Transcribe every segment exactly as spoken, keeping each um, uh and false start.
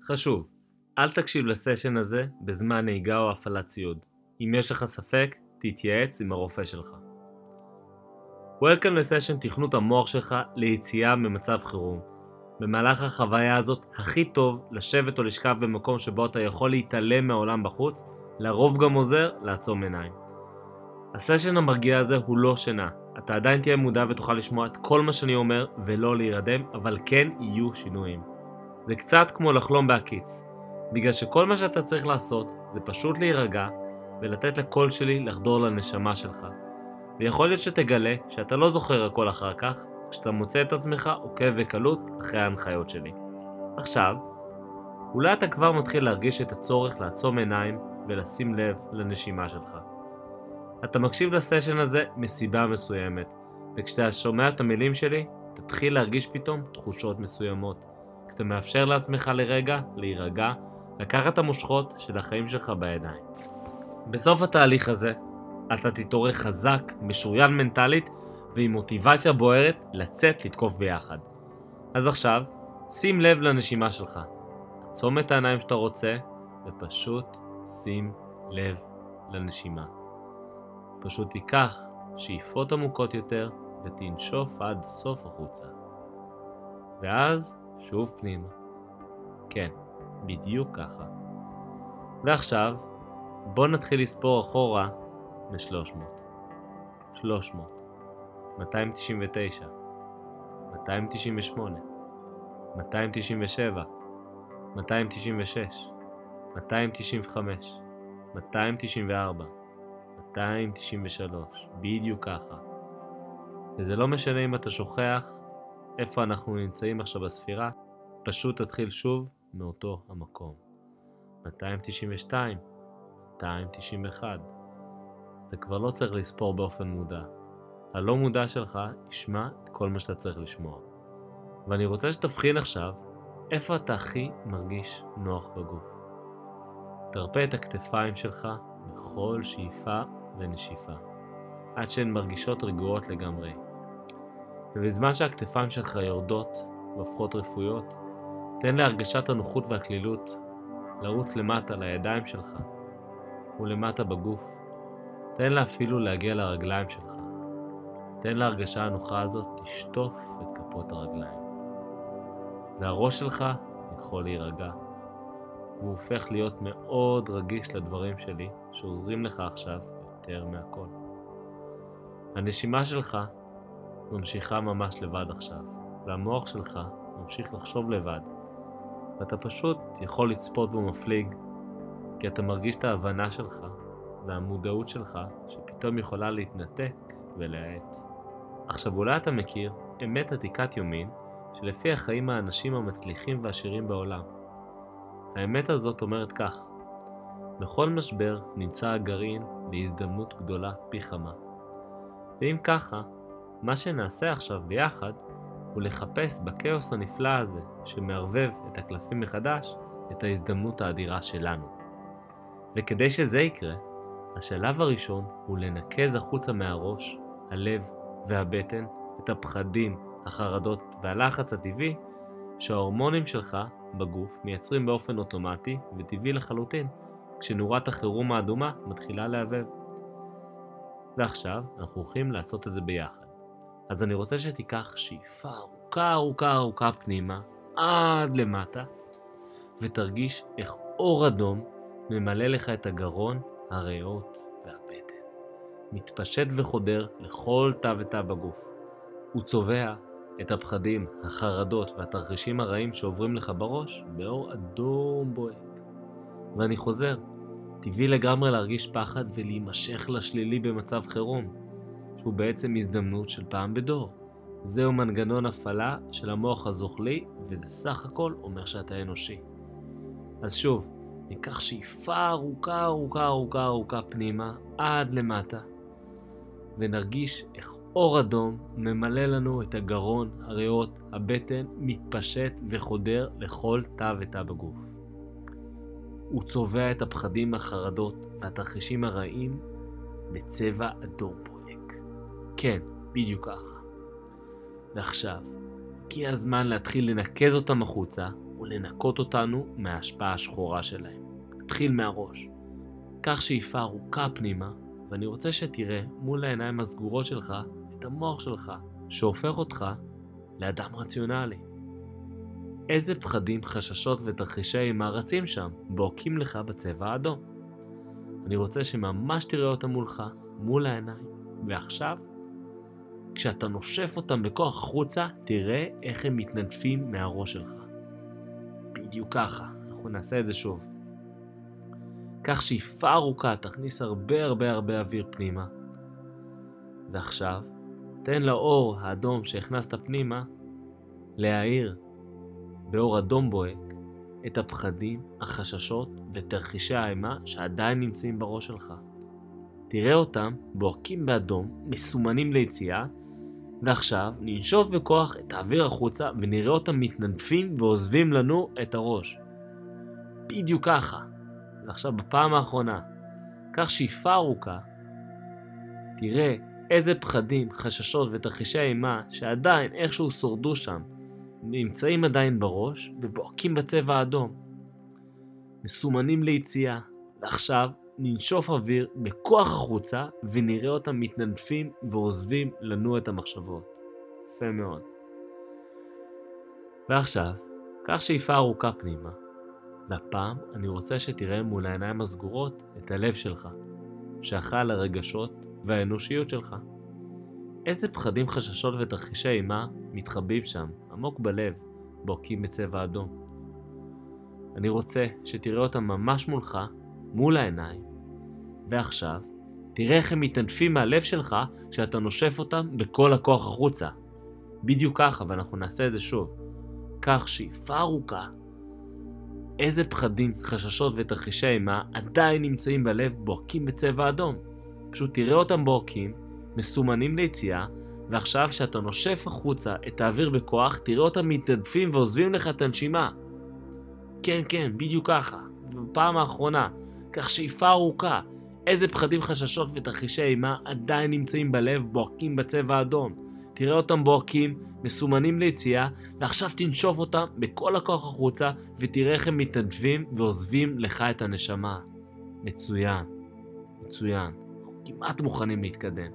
חשוב, אל תקשיב לסשן הזה בזמן נהיגה או הפעלת ציוד. אם יש לך ספק, תתייעץ עם הרופא שלך. Welcome לסשן תכנות המוח שלך ליציאה ממצב חירום. במהלך החוויה הזאת הכי טוב לשבת או לשכב במקום שבו אתה יכול להתעלם מהעולם בחוץ, לרוב גם עוזר לעצום עיניים. הסשן המרגיע הזה הוא לא שינה. אתה עדיין תהיה מודע ותוכל לשמוע את כל מה שאני אומר ולא להירדם, אבל כן יהיו שינויים. זה קצת כמו לחלום בהקיץ, בגלל שכל מה שאתה צריך לעשות זה פשוט להירגע ולתת לקול שלי לחדור לנשמה שלך. ויכול להיות שתגלה שאתה לא זוכר הכל אחר כך, כשאתה מוצא את עצמך עוקב וקלות אחרי ההנחיות שלי. עכשיו, אולי אתה כבר מתחיל להרגיש את הצורך לעצום עיניים ולשים לב לנשימה שלך. אתה מקשיב לסשן הזה מסיבה מסוימת, וכשאתה שומע את המילים שלי, תתחיל להרגיש פתאום תחושות מסוימות. כשאתה מאפשר לעצמך לרגע, להירגע, לקחת את המושכות של החיים שלך בידיים. בסוף התהליך הזה, אתה תתעורר חזק, משוריין מנטלית, ועם מוטיבציה בוערת לצאת לתקוף ביחד. אז עכשיו, שים לב לנשימה שלך. עצום את העיניים שאתה רוצה, ופשוט שים לב לנשימה. פשוט תיקח שאיפות עמוקות יותר, ותנשוף עד סוף החוצה. ואז שוב פנימה. כן, בדיוק ככה. ועכשיו, בוא נתחיל לספור אחורה ל-שלוש מאות. שלוש מאות. מאתיים תשעים ותשע. מאתיים תשעים ושמונה. מאתיים תשעים ושבע. מאתיים תשעים ושש. מאתיים תשעים וחמש. מאתיים תשעים וארבע. מאתיים תשעים ושלוש. בדיוק ככה. וזה לא משנה אם אתה שוכח איפה אנחנו נמצאים עכשיו בספירה, פשוט תתחיל שוב מאותו המקום. מאתיים תשעים ושתיים, מאתיים תשעים ואחת. זה כבר לא צריך לספור באופן מודע. הלא מודע שלך ישמע את כל מה שאתה צריך לשמוע. ואני רוצה שתבחין עכשיו איפה אתה הכי מרגיש נוח בגוף. תרפה את הכתפיים שלך בכל שאיפה ונשיפה, עד שהן מרגישות רגועות לגמרי. ובזמן שהכתפיים שלך יורדות והופכות רפויות, תן להרגשת הנוחות והכלילות לרוץ למטה לידיים שלך ולמטה בגוף. תן לה אפילו להגיע לרגליים שלך. תן להרגשה הנוחה הזאת תשטוף את כפות הרגליים. והראש שלך יכול להירגע. הוא הופך להיות מאוד רגיש לדברים שלי שעוזרים לך עכשיו יותר מהכל. הנשימה שלך ממשיכה ממש לבד עכשיו, והמוח שלך ממשיך לחשוב לבד, ואתה פשוט יכול לצפות בו מפליג, כי אתה מרגיש את ההבנה שלך והמודעות שלך שפתאום יכולה להתנתק ולהאט. עכשיו אולי אתה מכיר אמת עתיקת יומין שלפי החיים האנשים המצליחים והעשירים בעולם. האמת הזאת אומרת כך: בכל משבר נמצא הגרעין להזדמנות גדולה פי כמה. ואם ככה, מה שנעשה עכשיו ביחד הוא לחפש בכאוס הנפלא הזה שמערבב את הקלפים מחדש את ההזדמנות האדירה שלנו. וכדי שזה יקרה, השלב הראשון הוא לנקז החוצה מהראש, הלב והבטן את הפחדים, החרדות והלחץ הטבעי שההורמונים שלך בגוף מייצרים באופן אוטומטי וטבעי לחלוטין כשנורת החירום האדומה מתחילה להבהב. ועכשיו אנחנו הולכים לעשות את זה ביחד. אז אני רוצה שתיקח שאיפה ארוכה ארוכה ארוכה פנימה עד למטה, ותרגיש איך אור אדום ממלא לך את הגרון, הריאות והבטן. מתפשט וחודר לכל תא ותא בגוף. הוא צובע את הפחדים, החרדות והתרחישים הרעים שעוברים לך בראש באור אדום בוהק. ואני חוזר, טבעי לגמרי להרגיש פחד ולהימשך לשלילי במצב חירום, שהוא בעצם הזדמנות של פעם בדור. זהו מנגנון הפעלה של המוח הזוחלי, וזה סך הכל אומר שאתה אנושי. אז שוב, ניקח שאיפה ארוכה ארוכה ארוכה ארוכה פנימה עד למטה, ונרגיש איך אור אדום ממלא לנו את הגרון, הריאות, הבטן, מתפשט וחודר לכל תא ותא בגוף. הוא צובע את הפחדים, החרדות והתרחישים הרעים בצבע אדום בוהק. כן, בדיוק ככה. ועכשיו, הגיע הזמן להתחיל לנקז אותם החוצה ולנקות אותנו מההשפעה השחורה שלהם. נתחיל מהראש. קח שאיפה ארוכה פנימה, ואני רוצה שתראה מול העיניים הסגורות שלך את המוח שלך, שהופך אותך לאדם רציונלי. איזה פחדים, חששות ותרחישי אימה רצים שם, בועקים לך בצבע האדום. אני רוצה שממש תראה אותם מולך, מול העיניים, ועכשיו, כשאתה נושף אותם בכוח החוצה, תראה איך הם מתנדפים מהראש שלך. בדיוק ככה, אנחנו נעשה את זה שוב. קח שאיפה ארוכה, תכניס הרבה הרבה הרבה אוויר פנימה. ועכשיו, תן לאור האדום שהכנסת פנימה להאיר באור אדום בוהק את הפחדים, החששות ותרחישי האימה שעדיין נמצאים בראש שלך. תראה אותם בוהקים באדום, מסומנים ליציאה, ועכשיו ננשוף בכוח את האוויר החוצה ונראה אותם מתנדפים ועוזבים לנו את הראש. בדיוק ככה. ועכשיו בפעם האחרונה, קח שאיפה ארוכה, תראה איזה פחדים, חששות ותרחישי אימה שעדיין איכשהו שורדו שם, נמצאים עדיין בראש ובועקים בצבע האדום. מסומנים ליציאה, ועכשיו ננשוף אוויר בכוח החוצה ונראה אותם מתנדפים ועוזבים לנו את המחשבות. יפה מאוד. ועכשיו, קח שאיפה ארוכה פנימה, והפעם אני רוצה שתראה מול העיניים הסגורות את הלב שלך, שאחראי על הרגשות והאנושיות שלך. איזה פחדים, חששות ותרחישי אימה מתחבאים שם, עמוק בלב, בועקים בצבע אדום. אני רוצה שתראה אותם ממש מולך, מול העיניים, ועכשיו תראה איך הם מתענפים מהלב שלך כשאתה נושף אותם בכל הכוח החוצה. בדיוק ככה, ואנחנו נעשה את זה שוב. קח שאיפה ארוכה. איזה פחדים, חששות ותרחישי אימה עדיין נמצאים בלב בועקים בצבע אדום. פשוט תראה אותם בועקים, מסומנים ליציאה, ועכשיו כשאתה נושף החוצה את האוויר בכוח, תראה אותם מתעדפים ועוזבים לך את הנשימה. כן, כן, בדיוק ככה. בפעם האחרונה, קח שאיפה ארוכה. איזה פחדים, חששות ותרחישי אימה עדיין נמצאים בלב בועקים בצבע אדום. תראה אותם בועקים, מסומנים ליציאה, ועכשיו תנשוף אותם בכל הכוח החוצה, ותראה איך הם מתעדפים ועוזבים לך את הנשמה. מצוין, מצוין. אנחנו כמעט מוכנים להתקדם.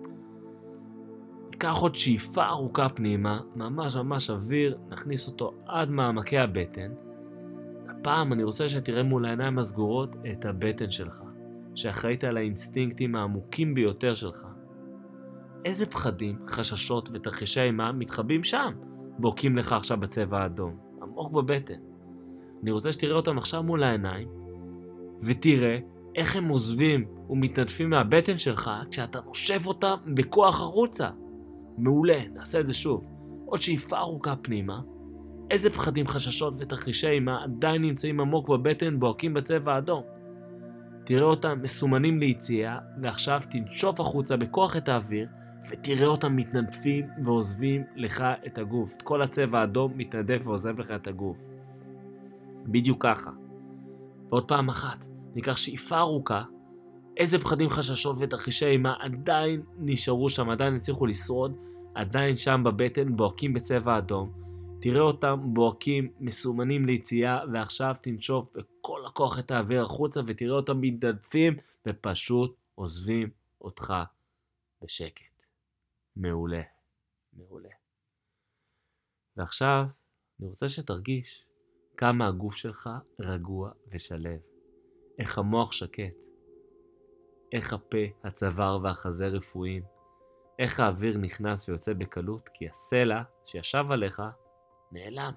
ניקח עוד שאיפה ארוכה פנימה, ממש ממש אוויר, נכניס אותו עד מעמקי הבטן. הפעם אני רוצה שתראה מול העיניים הסגורות את הבטן שלך, שאחראית על האינסטינקטים העמוקים ביותר שלך. איזה פחדים, חששות ותרחישי אימה מתחבאים שם, בועקים לך עכשיו בצבע האדום, עמוק בבטן. אני רוצה שתראה אותם עכשיו מול העיניים, ותראה איך הם עוזבים ומתנדפים מהבטן שלך כשאתה נושף אותם בכוח החוצה. מעולה, נעשה את זה שוב. עוד שאיפה ארוכה פנימה. איזה פחדים, חששות ותרחישי אימה עדיין נמצאים עמוק בבטן בועקים בצבע האדום. תראה אותם מסומנים ליציאה, ועכשיו תנשוף החוצה בכוח את האוויר, ותראה אותם מתנדפים ועוזבים לך את הגוף. את כל הצבע האדום מתנדף ועוזב לך את הגוף. בדיוק ככה. ועוד פעם אחת, ניקח שאיפה ארוכה. איזה פחדים, חששות ותרחישי אימה עדיין נשארו שם, עדיין הצליחו לשרוד, עדיין שם בבטן בועקים בצבע אדום. תראה אותם בועקים, מסומנים ליציאה, ועכשיו תנשוף בכל הכוח את האוויר החוצה, ותראה אותם מתנדפים ופשוט עוזבים אותך בשקט. מעולה, מעולה. ועכשיו אני רוצה שתרגיש כמה הגוף שלך רגוע ושלב. איך המוח שקט. איך הפה, הצוואר והחזה רפואיים. איך האוויר נכנס ויוצא בקלות, כי הסלע שישב עליך נעלם.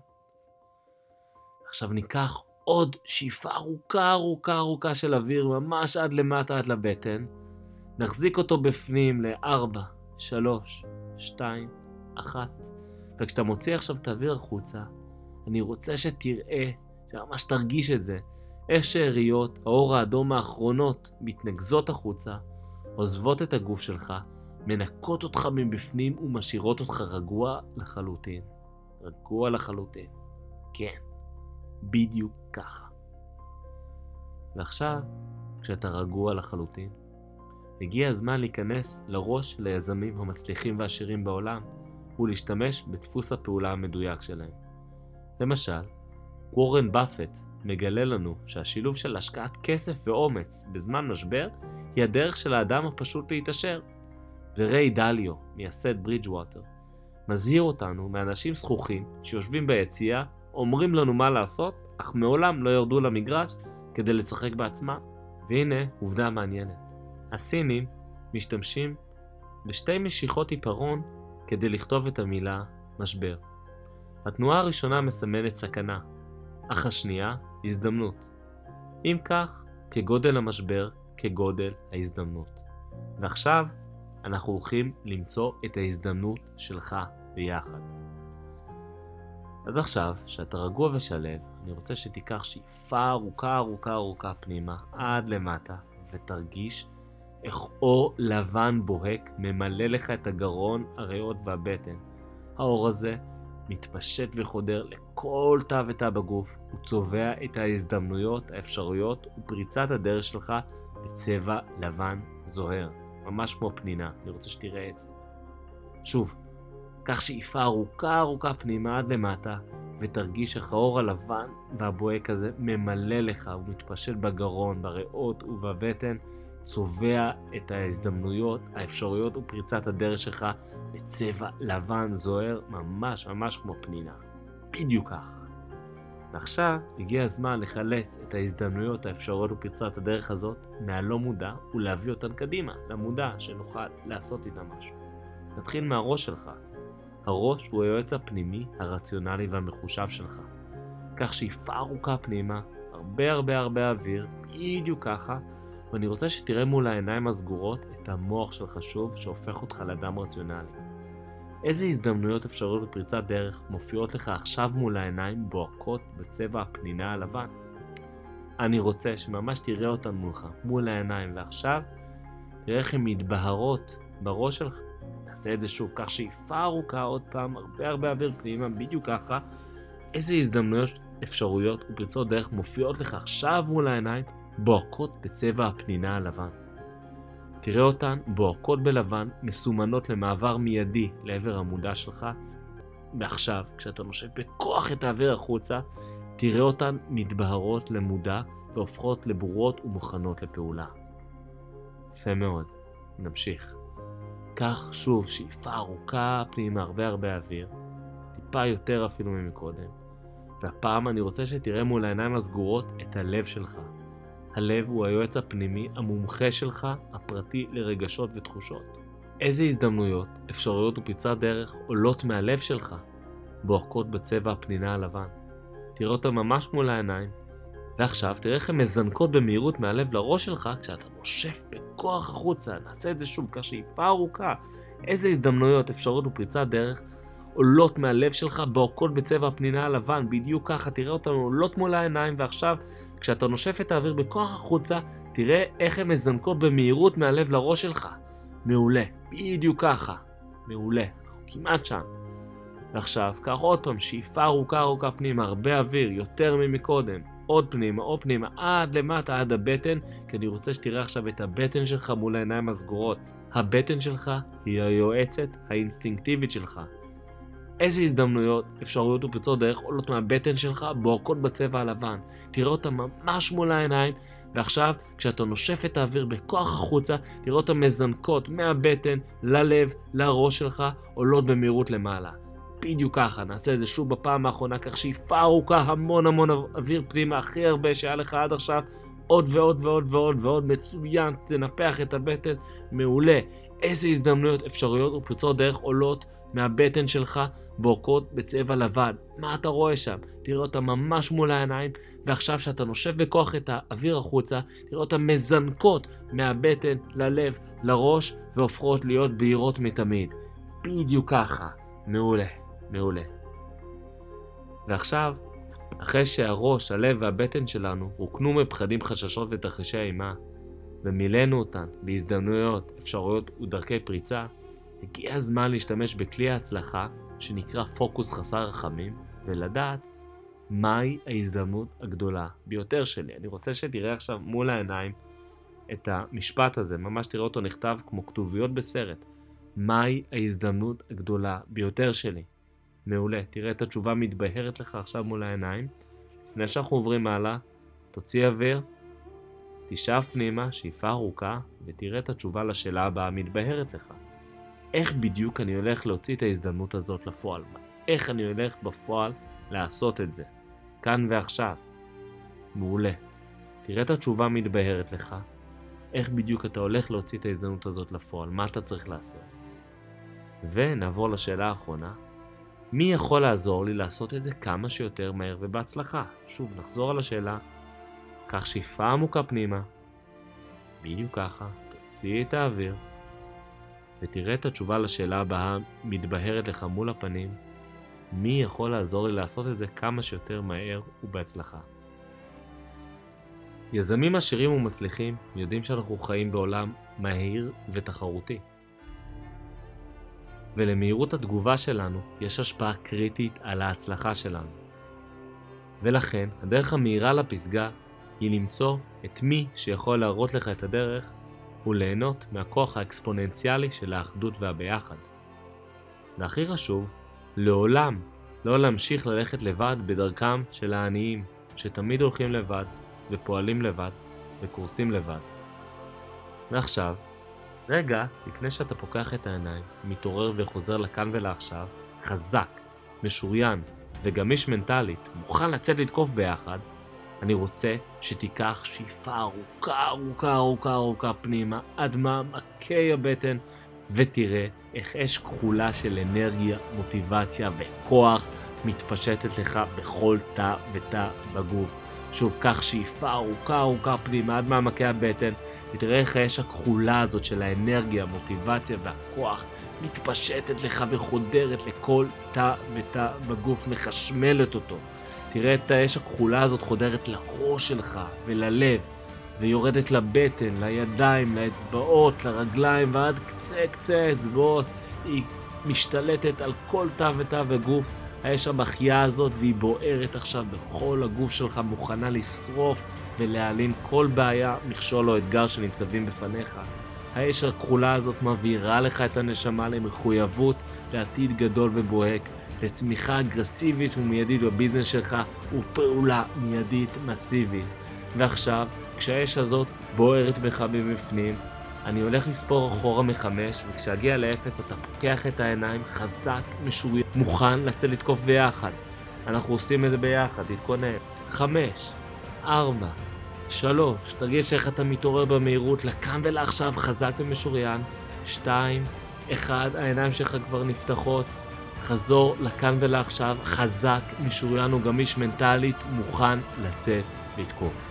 עכשיו ניקח עוד שאיפה ארוכה ארוכה ארוכה של אוויר, ממש עד למטה עד לבטן. נחזיק אותו בפנים ל-ארבע, שלוש, שתיים, אחת. וכשאתה מוציא עכשיו את האוויר החוצה, אני רוצה שתראה, שממש תרגיש את זה, איך שאריות האור האדום האחרונות מתנגזות החוצה, עוזבות את הגוף שלך, מנקות אותך מבפנים ומשאירות אותך רגוע לחלוטין. רגוע לחלוטין. כן, בדיוק ככה. ועכשיו, כשאתה רגוע לחלוטין, הגיע הזמן להיכנס לראש של היזמים המצליחים והעשירים בעולם, ולהשתמש בדפוס הפעולה המדויק שלהם. למשל, וורן באפט מגלה לנו שהשילוב של השקעת כסף ואומץ בזמן משבר היא הדרך של האדם הפשוט להתעשר. וריי דליו, מייסד ברידג'ווטר, מזהיר אותנו מאנשים זכוכים שיושבים ביציאה, אומרים לנו מה לעשות, אך מעולם לא ירדו למגרש כדי לשחק בעצמם. והנה עובדה מעניינת. הסינים משתמשים בשתי משיכות עיפרון כדי לכתוב את המילה משבר. התנועה הראשונה מסמנת סכנה, אך השנייה הזדמנות. אם כך, כגודל המשבר, כגודל ההזדמנות. ועכשיו אנחנו הולכים למצוא את ההזדמנות שלך ביחד. אז עכשיו, שאתה רגוע ושלב, אני רוצה שתיקח שאיפה ארוכה ארוכה ארוכה פנימה עד למטה, ותרגיש איך אור לבן בוהק ממלא לך את הגרון, הריאות והבטן. האור הזה מתפשט וחודר לכל תא ותא בגוף, הוא צובע את ההזדמנויות, האפשרויות ופריצת הדרך שלך בצבע לבן זוהר, ממש כמו פנינה. אני רוצה שתראה את זה. שוב, קח שאיפה ארוכה ארוכה פנימה עד למטה, ותרגיש איך האור הלבן והבוהק הזה ממלא לך, הוא מתפשט בגרון, בריאות ובבטן, צובע את ההזדמנויות, האפשרויות ופריצת הדרך שלך בצבע לבן זוהר, ממש ממש כמו פנינה. בדיוק ככה. ועכשיו הגיע הזמן לחלץ את ההזדמנויות, האפשרויות ופריצת הדרך הזאת מהלא מודע ולהביא אותן קדימה, למודע, שנוכל לעשות איתה משהו. נתחיל מהראש שלך. הראש הוא היועץ הפנימי, הרציונלי והמחושב שלך. כך שאיפה ארוכה פנימה, הרבה הרבה הרבה אוויר, בדיוק ככה, ואני רוצה שתראה מול העיניים הסגורות את המוח שלך שוב שהופך אותך לאדם רציונלי. איזה הזדמנויות אפשרויות ופריצת דרך מופיעות לך עכשיו מול העיניים בוהקות בצבע הפנינה הלבן? אני רוצה שממש תראה אותן מולך, מול העיניים, ועכשיו תראה איך הן מתבהרות בראש שלך. נעשה את זה שוב, כך שאיפה ארוכה עוד פעם, הרבה הרבה אוויר פנימה, בדיוק ככה. איזה הזדמנויות, אפשרויות ופריצות דרך מופיעות לך עכשיו מול העיניים בוהקות בצבע הפנינה הלבן. תראה אותן בוהקות בלבן, מסומנות למעבר מיידי לעבר המודע שלך. ועכשיו, כשאתה נושף בכוח את האוויר החוצה, תראה אותן מתבהרות למודע והופכות לברורות ומוכנות לפעולה. יפה מאוד. נמשיך. כך שוב שאיפה ארוכה פנימה, הרבה הרבה אוויר, טיפה יותר אפילו ממקודם. והפעם אני רוצה שתראה מול העיניים הסגורות את הלב שלך. הלב הוא היועץ הפנימי, המומחה שלך, הפרטי לרגשות ותחושות. איזה הזדמנויות, אפשרויות ופריצת דרך עולות מהלב שלך, בוהקות בצבע הפנינה הלבן. תראה אותה ממש מול העיניים, ועכשיו תראה איך הן מזנקות במהירות מהלב לראש שלך כשאתה נושף בכוח החוצה. נעשה את זה שוב, כך שאיפה ארוכה. איזה הזדמנויות, אפשרויות ופריצת דרך עולות מהלב שלך, בוהקות בצבע הפנינה הלבן, בדיוק ככה. תראה אותן עולות מול העיניים, ועכשיו כשאתה נושף את האוויר בכוח החוצה, תראה איך הן מזנקות במהירות מהלב לראש שלך. מעולה, בדיוק ככה. מעולה, אנחנו כמעט שם. ועכשיו, קח עוד פעם, שאיפה ארוכה ארוכה פנימה, הרבה אוויר, יותר ממקודם. עוד פנימה, עוד פנימה, עד למטה, עד הבטן, כי אני רוצה שתראה עכשיו את הבטן שלך מול העיניים הסגורות. הבטן שלך היא היועצת האינסטינקטיבית שלך. איזה הזדמנויות, אפשרויות ופריצות דרך עולות מהבטן שלך, בוהקות בצבע הלבן. תראה אותה ממש מול העיניים, ועכשיו, כשאתה נושף את האוויר בכוח החוצה, תראה אותה מזנקות מהבטן ללב, לראש שלך, עולות במהירות למעלה. בדיוק ככה, נעשה את זה שוב בפעם האחרונה, כך שאיפה ארוכה, המון המון אוויר פנימה, הכי הרבה שהיה לך עד עכשיו, עוד ועוד ועוד ועוד ועוד, מצוין, תנפח את הבטן, מעולה. איזה הזדמנויות, אפשרויות ופריצות דרך עולות מהבטן שלך, בוהקות בצבע לבן. מה אתה רואה שם? תראה אותה ממש מול העיניים, ועכשיו שאתה נושף בכוח את האוויר החוצה, תראה אותה מזנקות מהבטן ללב, לראש, והופכות להיות בהירות מתמיד. בדיוק ככה. מעולה, מעולה. ועכשיו, אחרי שהראש, הלב והבטן שלנו רוקנו מפחדים, חששות ותרחישי אימה, ומילאנו אותן בהזדמנויות, אפשרויות ודרכי פריצה, הגיע הזמן להשתמש בכלי ההצלחה שנקרא פוקוס חסר רחמים, ולדעת מהי ההזדמנות הגדולה ביותר שלי. אני רוצה שתראה עכשיו מול העיניים את המשפט הזה, ממש תראה אותו נכתב כמו כתוביות בסרט. מהי ההזדמנות הגדולה ביותר שלי? מעולה, תראה את התשובה מתבהרת לך עכשיו מול העיניים. לפני שאנחנו עוברים הלאה, תוציא אוויר, תשאף פנימה, שאיפה ארוכה, ותראה את התשובה לשאלה הבאה מתבהרת לך. איך בדיוק אני הולך להוציא את ההזדמנות הזאת לפועל? איך אני הולך בפועל לעשות את זה? כאן ועכשיו. מעולה. תראה את התשובה מתבהרת לך. איך בדיוק אתה הולך להוציא את ההזדמנות הזאת לפועל? מה אתה צריך לעשות? ונעבור לשאלה האחרונה. מי יכול לעזור לי לעשות את זה כמה שיותר מהר ובהצלחה? שוב, נחזור על השאלה. קח שאיפה עמוקה פנימה. בדיוק ככה. תוציא את האוויר. ותראה את התשובה לשאלה הבאה מתבהרת לך מול הפנים. מי יכול לעזור לי לעשות את זה כמה שיותר מהר ובהצלחה? יזמים עשירים ומצליחים יודעים שאנחנו חיים בעולם מהיר ותחרותי. ולמהירות התגובה שלנו יש השפעה קריטית על ההצלחה שלנו. ולכן הדרך המהירה לפסגה היא למצוא את מי שיכול להראות לך את הדרך וליהנות מהכוח האקספוננציאלי של האחדות והביחד. והכי חשוב, לעולם לא להמשיך ללכת לבד בדרכם של העניים שתמיד הולכים לבד ופועלים לבד וקורסים לבד. ועכשיו, רגע לפני שאתה פוקח את העיניים, מתעורר וחוזר לכאן ולעכשיו, חזק, משוריין וגמיש מנטלית, מוכן לצאת לתקוף ביחד, אני רוצה שתיקח שאיפה ארוכה ארוכה ארוכה ארוכה פנימה עד מעמקי הבטן ותראה איך אש כחולה של אנרגיה, מוטיבציה וכוח מתפשטת לך בכל תא ותא בגוף. שוב, קח שאיפה ארוכה ארוכה פנימה עד מעמקי הבטן ותראה איך האש הכחולה הזאת של האנרגיה, המוטיבציה והכוח מתפשטת לך וחודרת לכל תא ותא בגוף, מחשמלת אותו. תראה את האש הכחולה הזאת חודרת לראש שלך וללב ויורדת לבטן, לידיים, לאצבעות, לרגליים ועד קצה קצה האצבעות. היא משתלטת על כל תא ותא בגוף. האש המחיה הזאת והיא בוערת עכשיו בכל הגוף שלך, מוכנה לשרוף ולהעלים כל בעיה, מכשול או אתגר שניצבים בפניך. האש הכחולה הזאת מבהירה לך את הנשמה למחויבות לעתיד גדול ובוהק, לצמיחה אגרסיבית ומיידית בביזנס שלך ופעולה מיידית מסיבית. ועכשיו, כשהאש הזאת בוערת בך מבפנים, אני הולך לספור אחורה מחמש, וכשאגיע לאפס אתה פוקח את העיניים חזק, משוריין, מוכן לצאת לתקוף ביחד. אנחנו עושים את זה ביחד, תתכונן. חמש, ארבע, שלוש, תרגיש איך אתה מתעורר במהירות, לכאן ולעכשיו חזק ומשוריין. שתיים, אחד, העיניים שלך כבר נפתחות. חזור לכאן ולעכשיו, חזק, משוריין וגמיש מנטלית, מוכן לצאת לתקוף.